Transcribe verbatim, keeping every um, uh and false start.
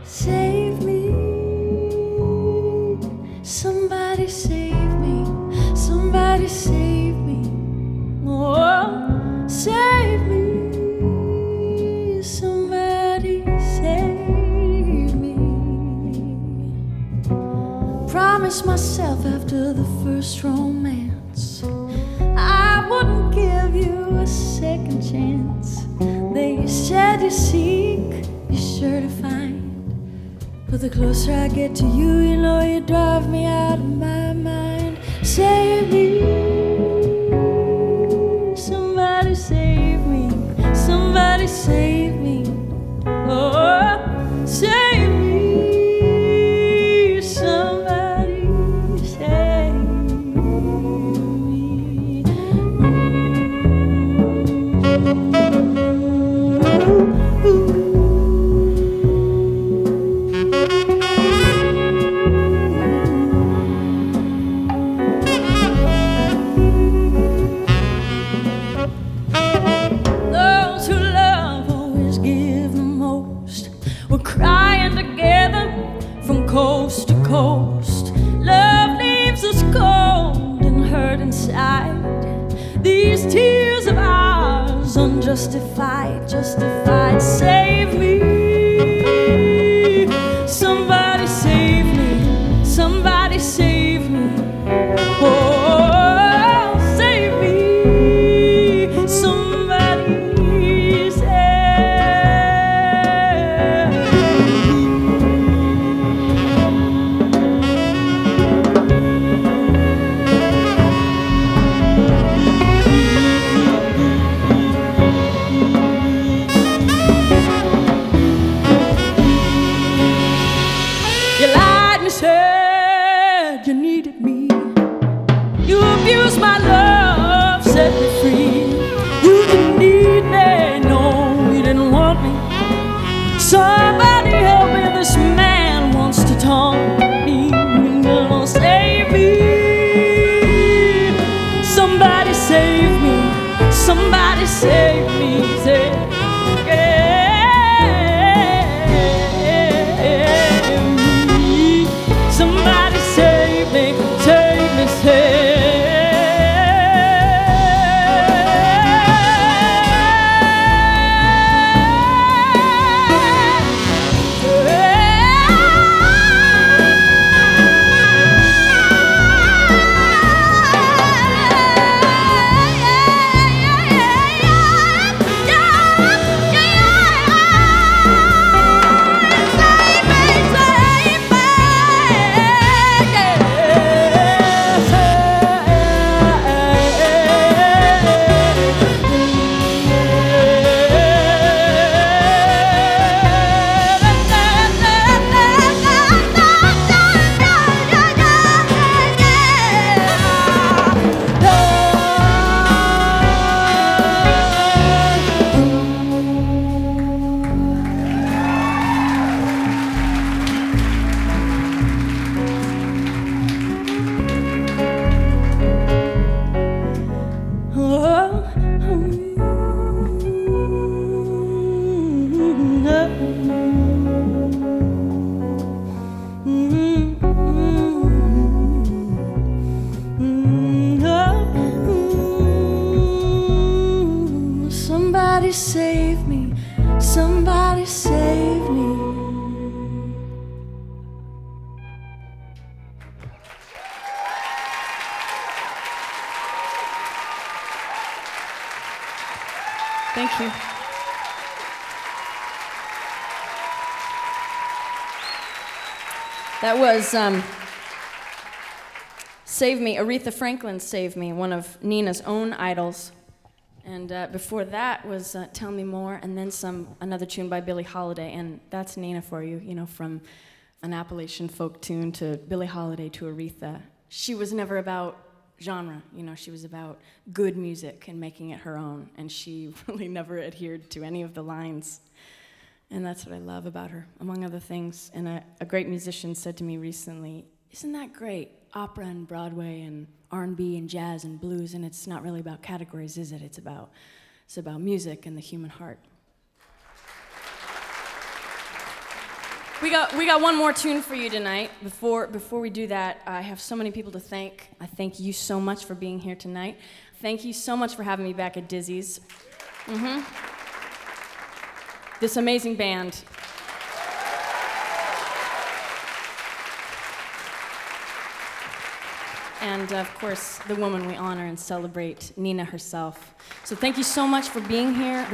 Save me, somebody save me, somebody save me, oh, save me, somebody save me. Promised myself after the first romance I wouldn't give you a second chance. They said you seek, you're sure to find. But the closer I get to you, you know you drive me out of my mind. Save me, somebody save me, somebody save me, oh, save me, somebody save me. Ooh, ooh. Coast to coast, love leaves us cold and hurt inside. These tears of ours, unjustified, justified. Save me, somebody save me, somebody save me, oh, save me, somebody save me. Said you needed me. You abused my love, set me free. You didn't need me, no, you didn't want me. Somebody help me, this man wants to taunt me. Oh, save me, somebody save me, somebody save me, save me. Somebody save me, save me, save me. Somebody save me, somebody save me. Thank you. That was um, Save Me, Aretha Franklin Save Me, one of Nina's own idols. And uh, before that was uh, Tell Me More, and then some another tune by Billie Holiday, and that's Nina for you, you know, from an Appalachian folk tune to Billie Holiday to Aretha. She was never about genre, you know, she was about good music and making it her own, and she really never adhered to any of the lines. And that's what I love about her, among other things. And a, a great musician said to me recently, isn't that great? Opera and Broadway and R and B and jazz and blues, and it's not really about categories, is it? It's about, it's about music and the human heart. We got we got one more tune for you tonight. Before before we do that, I have so many people to thank. I thank you so much for being here tonight. Thank you so much for having me back at Dizzy's. Mm-hmm. This amazing band. And of course, the woman we honor and celebrate, Nina herself. So thank you so much for being here.